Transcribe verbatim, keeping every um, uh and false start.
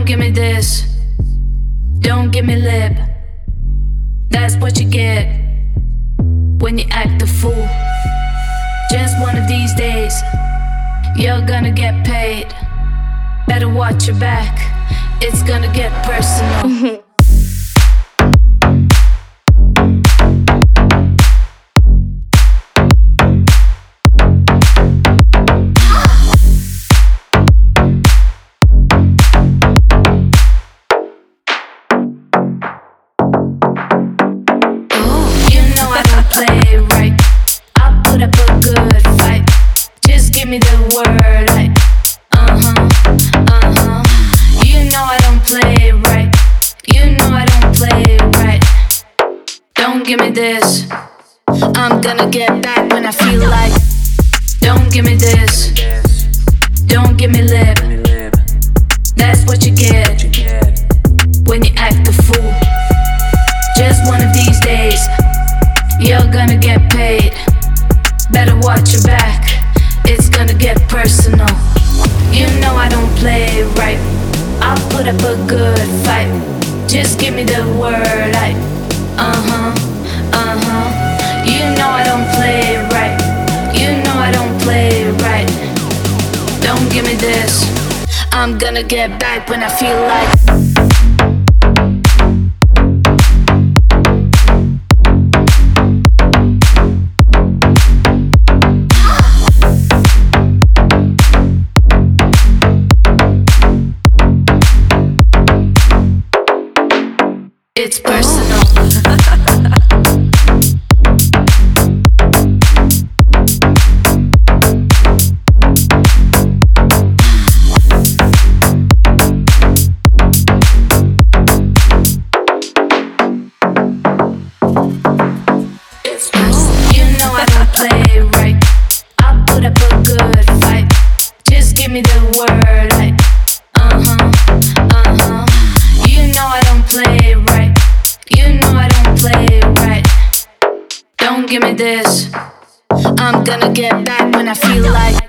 give me this. Don't give me lip. That's what you get when you act a fool. Just one of these days, you're gonna get paid. Better watch your back, it's gonna get personal. Play right, I'll put up a good fight. Just give me the word, like, uh-huh, uh-huh. You know I don't play right. You know I don't play right. Don't give me this. I'm gonna get back when I feel like. Don't give me this. Don't give me lip. That's what you get when you act a fool. Just one of these days, you're gonna get paid. Better watch your back, it's gonna get personal. You know I don't play right. I'll put up a good fight. Just give me the word, like, uh-huh, uh-huh. You know I don't play right. You know I don't play right. Don't give me this. I'm gonna get back when I feel like. It's personal. It's personal. You know I don't play right. I'll put up a good fight. Just give me the word, like, uh-huh, uh-huh. You know I don't play right. You know I don't play right. Don't give me this. I'm gonna get back when I feel like.